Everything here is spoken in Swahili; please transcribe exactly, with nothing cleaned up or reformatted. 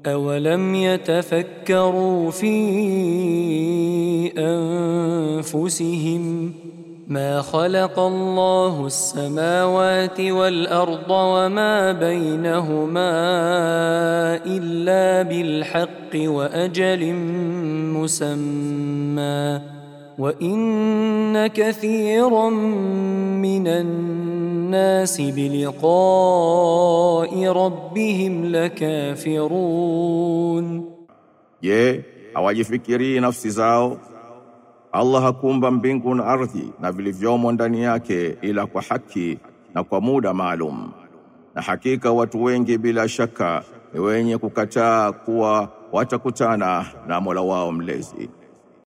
أولم يتفكروا في أنفسهم ما خلق الله السماوات والأرض وما بينهما إلا بالحق وأجل مسمى وإن كثيرا من الناس بلقاء ربهم لكافرون. Je, hawajifikiri nafsi zao? Allah hakuumba mbingu na ardhi na vilivyomo ndani yake ila kwa haki na kwa muda maalum. Na hakika watu wengi bila shaka ni wenye kukataa kuwa watakutana na Mola wao mlezi.